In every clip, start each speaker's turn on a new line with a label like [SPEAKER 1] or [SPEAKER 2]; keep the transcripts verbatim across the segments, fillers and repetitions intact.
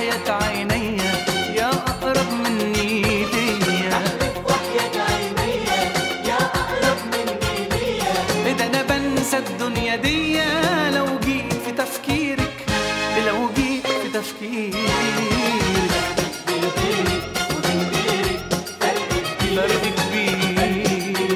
[SPEAKER 1] وحياة عيني يا أقرب مني ليا.
[SPEAKER 2] بحلف وحياة عيني يا أقرب مني ليا.
[SPEAKER 1] ده أنا بنسى الدنيا دي لو جيت في تفكيرك، لو جيت في تفكيرك. فرق كبير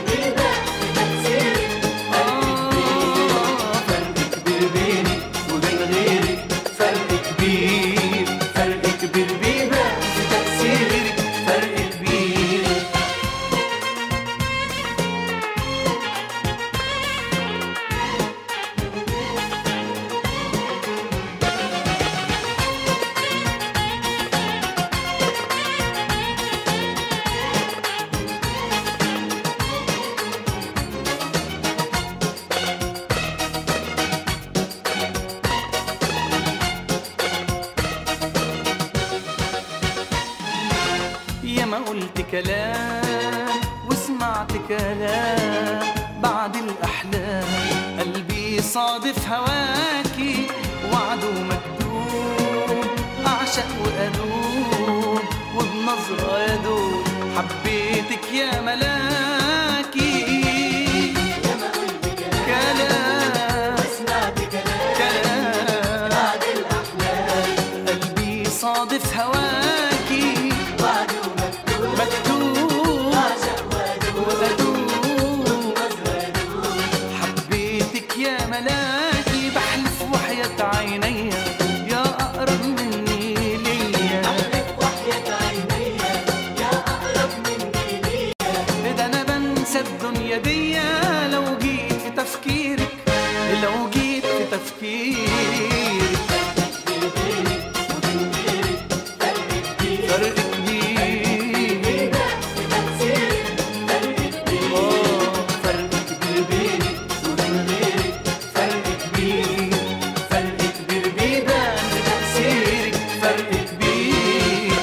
[SPEAKER 1] فرق كبير بيني وبين غيرك، فرق كبير فرق كبير بيبان في تأثيرك، فرق كبير. يا ما قلت كلام وسمعت كلام بعد الأحلام، قلبي صادف هواكي وعده مكتوب، أعشق وأدوب وبنظرة يدوب، حبيتك يا ملاكي.
[SPEAKER 2] يا ما قلت كلام
[SPEAKER 1] كلام
[SPEAKER 2] وسمعت كلام
[SPEAKER 1] كلام
[SPEAKER 2] بعد الأحلام،
[SPEAKER 1] قلبي صادف هواكي
[SPEAKER 2] وعده مكتوب،
[SPEAKER 1] مكتوب
[SPEAKER 2] أعشق وأدوب
[SPEAKER 1] وأدوب،
[SPEAKER 2] نظرة يدوب.
[SPEAKER 1] حبيتك يا ملاكي. بحلف وحياة عيني يا أقرب مني ليا.
[SPEAKER 2] بحلف وحياة عيني يا أقرب مني ليا.
[SPEAKER 1] ده أنا بنسى الدنيا دي لو جيت في تفكيرك، لو جيت في تفكيرك. فرق كبير آه فرق كبير بيني وبين غيرك، فرق كبير فرق كبير بيبان في تأثيرك، فرق كبير.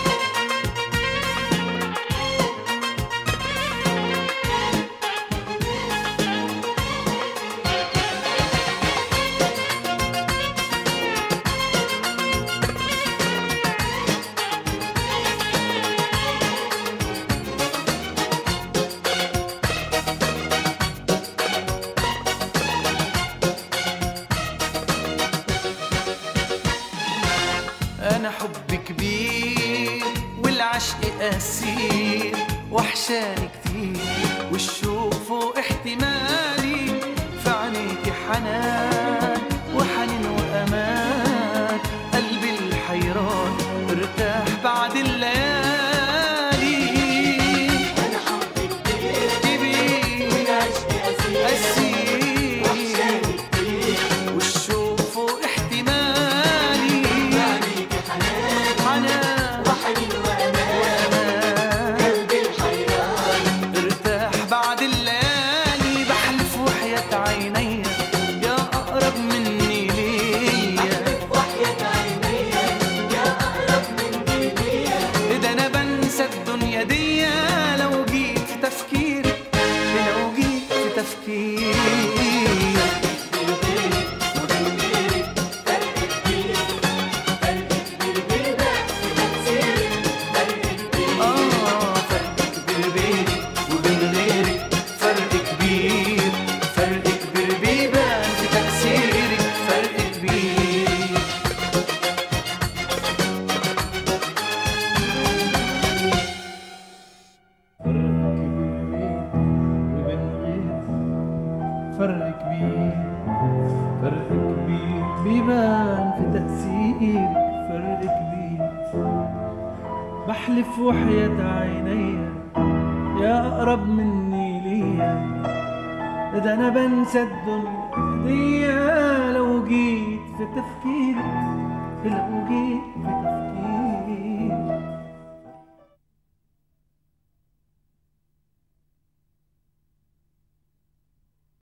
[SPEAKER 1] أنا حب كبير والعشق أسير، وحشاني كتير والشوق فوق احتمالي، في عينيكي حنان وحنين وأمان، قلبي الحيران ارتاح بعد الليالي.
[SPEAKER 2] أنا حبي كبير
[SPEAKER 1] كبير
[SPEAKER 2] والعشق أسير،
[SPEAKER 1] أسير
[SPEAKER 2] وحشاني كتير
[SPEAKER 1] والشوق فوق احتمالي،
[SPEAKER 2] وعليكي حنان
[SPEAKER 1] حنان
[SPEAKER 2] وحنين وأمان، قلبي الحيران
[SPEAKER 1] ارتاح بعد الليالي. بحلف وحياة عيني يا أقرب مني ليا.
[SPEAKER 2] بحلف وحياة عيني يا أقرب مني ليا.
[SPEAKER 1] ده أنا بنسى الدنيا دي لو جيت في تفكيرك، لو جيت في تفكيرك. آه فرق كبير بيني وبين غيرك، فرق كبير فرق كبير بيبان في تأثيرك، فرق كبير. فرق كبير فرق كبير بيبان في تأثيرك، فرق كبير. بحلف وحياة عيني يا أقرب مني ليا. ده أنا بنسى الدنيا